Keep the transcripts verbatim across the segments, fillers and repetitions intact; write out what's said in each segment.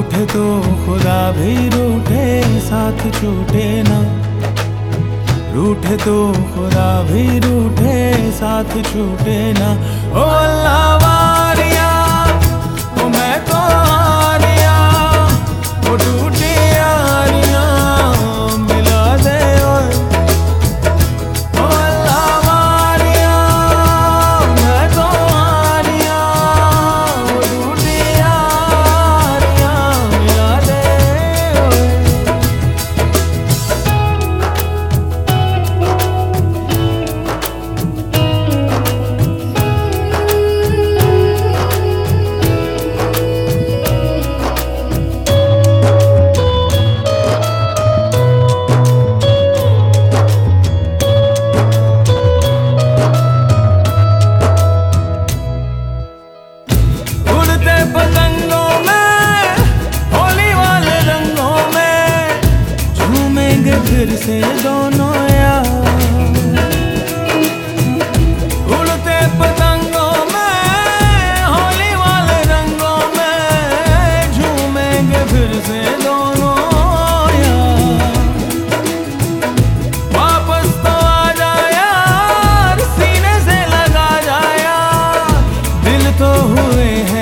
रूठे तो खुदा भी रूठे, साथ छूटे ना। रूठे तो खुदा भी रूठे, साथ छूटे ना। ओ अल्लाह वारिया, ओ मैं तो हारिया, ओ टूटी यारियां मिला दे। ओ अल्लाह वारिया, मैं तो हारिया, ओ टूटी यारियां मिला दे। पतंगों में होली वाले रंगों में झूमेंगे फिर से दोनों यार। उड़ते पतंगों में होली वाले रंगों में झूमेंगे फिर से दोनों यार। वापस तो आ जा यार, सीने से लगा जा यार, दिल तो हुए हैं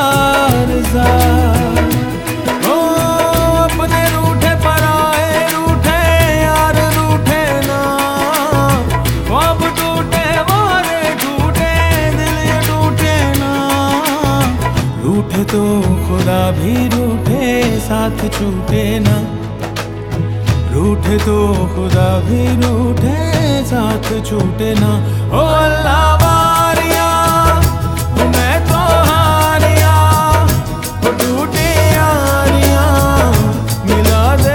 ओ अपने रूठे पर आए रूठे यार, रूठे ना। अब टूटे वारे टूटे, दिल ये टूटे ना। रूठे तो खुदा भी रूठे, साथ छूटे ना। रूठे तो खुदा भी रूठे, साथ छूटे ना। ओ अल्लाह वारिया, मैं तो हारिया, ओ टूटी यारियां मिला दे।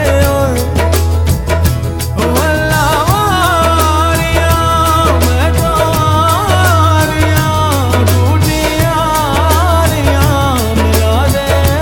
ओ अल्लाह वारिया, मैं तो हारिया, ओ टूटी यारियां मिला दे।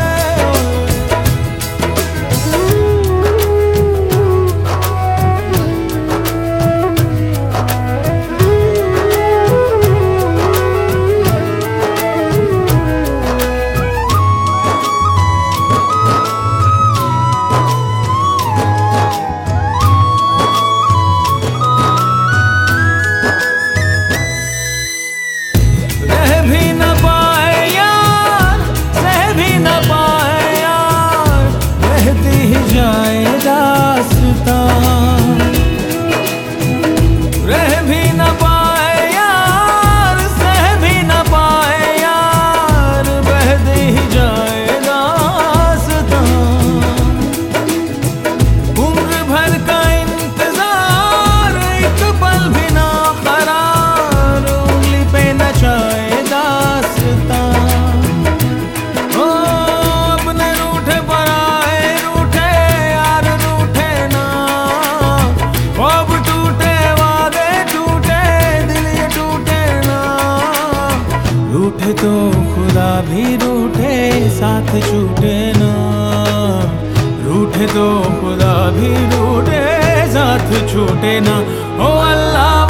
जाए दास्तां रह भी न पाए यार, सह भी न पाए यार, बहती ही जाए दास्तां। उम्र भर का इंतजार, एक पल भी ना करार, उंगली पे नचाए दास्तां। रूठे तो खुदा भी रूठे, साथ छूटे ना। रूठे तो खुदा भी रूठे, साथ छूटे ना। ओ अल्लाह